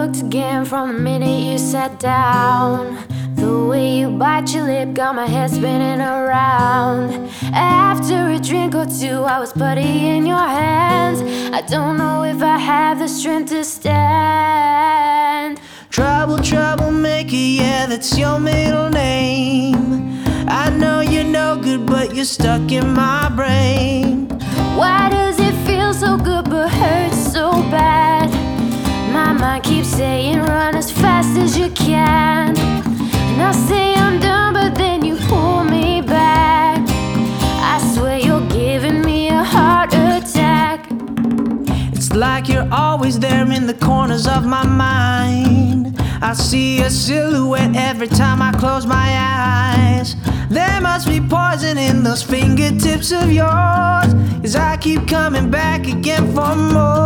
hooked again from the minute you sat down. The way you bite your lip got my head spinning around. After a drink or two, I was putty in your hands. I don't know if I have the strength to stand. Troublemaker, yeah, that's your middle name. I know you're no good, but you're stuck in my brain. Why does it feel so good but hurt so bad? My mind keeps saying run as fast as you can. And I say I'm done, but then you pull me back. I swear you're giving me a heart attack. It's like you're always there in the corners of my mind. I see a silhouette every time I close my eyes. There must be poison in those fingertips of yours, 'cause I keep coming back again for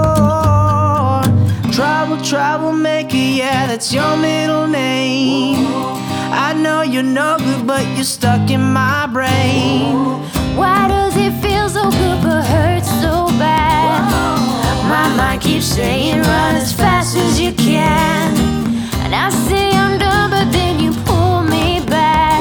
more. Troublemaker, yeah, that's your middle name. I know you're no good, but you're stuck in my brain. Why does it feel so good but hurt so bad? My mind keeps saying run as fast as you can. And I say I'm done, but then you pull me back.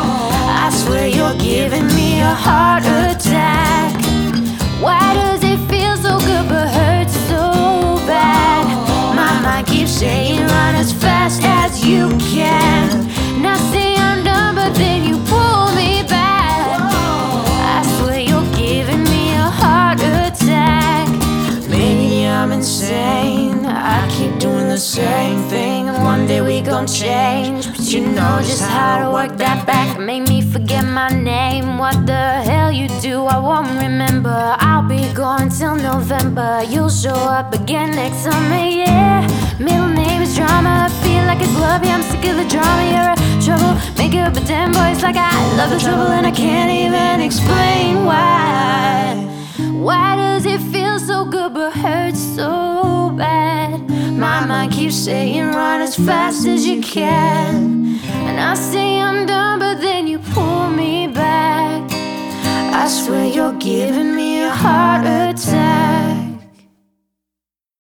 I swear you're giving me a heart attack. Why does it feel so good but hurt so bad? My mind keeps saying run as fast as you can. And I say I'm done, but then you pull me back. I swear you're giving me a heart attack. Maybe I'm insane, I keep doing the same thing, and one day we gon' change. But you know just how to work that back. Make me forget my name. What the hell you do, I won't remember. I'll be gone till November. You'll show up again next summer, yeah. Middle name is drama, I feel like it's love. Yeah, I'm sick of the drama, you're a troublemaker. But damn boy, it's like I love the trouble and I can't even explain why. Why does it feel so good but hurt so bad? My mind keeps saying run as fast as you can. And I say I'm done, but then you pull me back. I swear you're giving